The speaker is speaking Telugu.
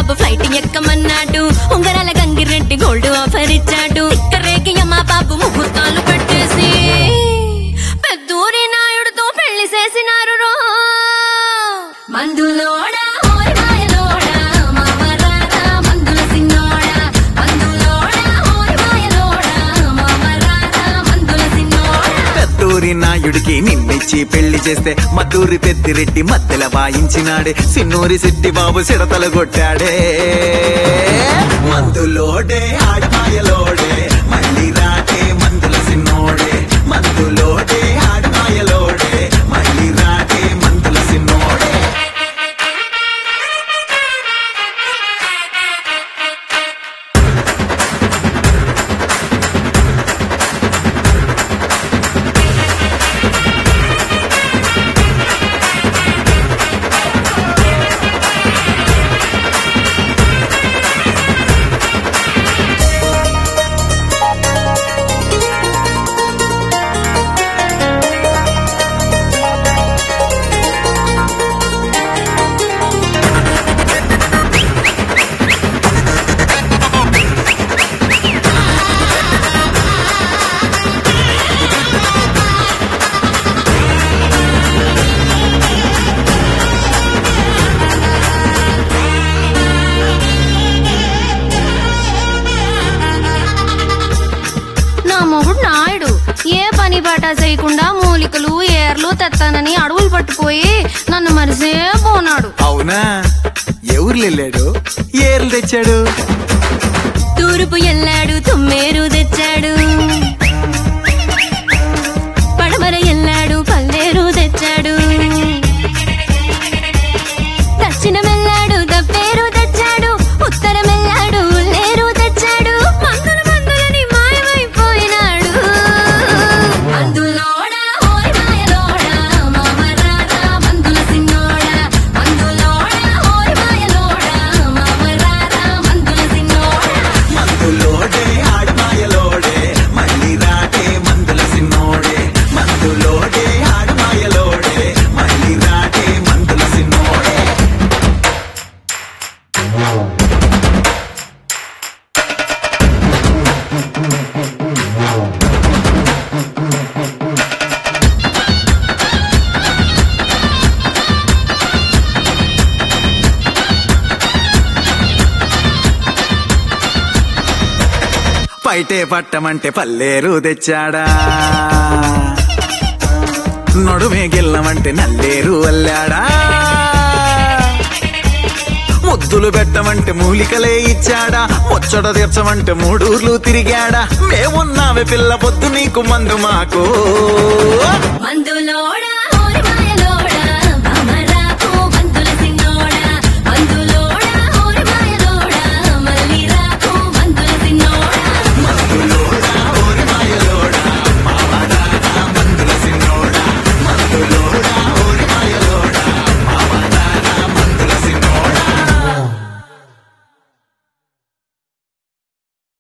బాబు ఫ్లైట్ ఎక్కమన్నాడు. ఉంగరాల గంగిరెడ్డి గోల్డ్ ఆఫర్ ఇచ్చాడు. రేకి అమ్మ బాబు ముహూర్తాలు పెట్టేసి పెద్దూరి నాయుడుతో పెళ్లి చేసినారు రో. మందులోడా ఓయ్ మాయలోడా మామరారా మందుల సిన్నోడా. మందులోడా ఓయ్ మాయలోడా మామరారా మందుల సిన్నోడా. పెద్దూరి నాయుడికి నిన్నిచ్చి పెళ్లి చేస్తే మద్దూరి పెద్దిరెడ్డి మద్దెల వాయించినాడే. సిన్నూరి సిట్టి బాబు సిడతలు కొట్టాడే. మందులోడే ఆడమాయలోడే మళ్ళీ రాటే మందుల సిన్నోడే. మందులోడే ఆడమాయలోడే మళ్ళీ రాటే మందుల సిన్నోడే. మొగుడు నాయుడు ఏ పని పాట చేయకుండా మూలికలు ఏర్లు తెత్తానని అడవులు పట్టుపోయి నన్ను మరిసే పోనాడు. అవునా? ఎవరు వెళ్ళాడు? ఏర్లు తెచ్చాడు. తూర్పు ఎల్లాడు తుమ్మేరు తెచ్చాడు. పడమర ఎల్లాడు పల్లేరు తెచ్చాడు. దక్షిణం ఎల్లాడు దప్పేరు తెచ్చాడు. ఉత్తరం ఎల్లాడు లేరు తెచ్చాడు. మందుల మందులని మాయమైపోయినాడు. మందులోడా ఓయ్ మాయలోడా మామరారా మందుల సిన్నోడా. మందులోడా ఓయ్ మాయలోడా మామరారా మందుల సిన్నోడా. మందులోడే ఆడమాయలోడే మళ్ళీ రాటే మందుల సిన్నోడే. మందులోడే ఆడమాయలోడే మళ్ళీ రాటే మందుల సిన్నోడే. పైటే పట్టమంటే పల్లేరు తెచ్చాడా. నడుమే గెల్లమంటే నల్లేరు అల్లాడా. ముద్దులు పెట్టమంటే మూలికలే ఇచ్చాడా. ముచ్చట తీర్చమంటే మూడూర్లు తిరిగాడా. మేమున్నావే పిల్ల పొద్దు నీకు మందు మాకు. మందులోడ